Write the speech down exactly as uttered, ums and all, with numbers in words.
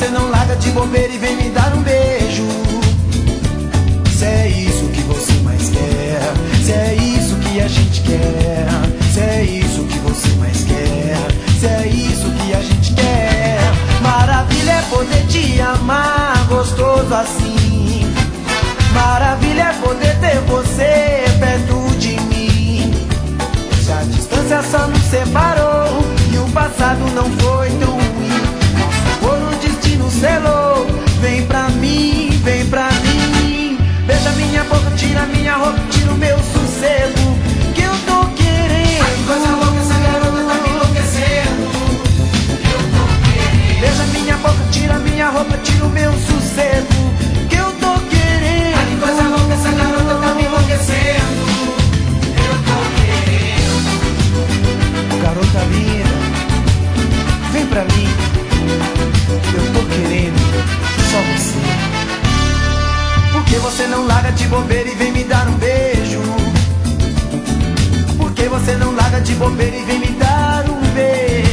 você não larga de bobeira e vem me dar um beijo? Se é isso que você mais quer, se é isso que a gente quer, se é isso que você mais quer, se é isso que a gente quer. Maravilha é poder te amar gostoso assim. Maravilha é poder ter você perto de mim. Se a distância só nos separou e o passado não foi tão ruim, por o destino selou. Vem pra mim, vem pra mim. Beija minha boca, tira minha roupa, tira o meu sossego, que eu tô querendo. Ai, que coisa louca, essa garota tá me enlouquecendo. Eu tô querendo. Beija minha boca, tira minha roupa, tira o meu sossego, que eu tô querendo. Ai, que coisa louca, essa garota tá me enlouquecendo. Eu tô querendo. Garota linda, vem pra mim. Eu tô querendo só você. Por que você não larga de bobeira e vem me dar um beijo? Por que você não larga de bobeira e vem me dar um beijo?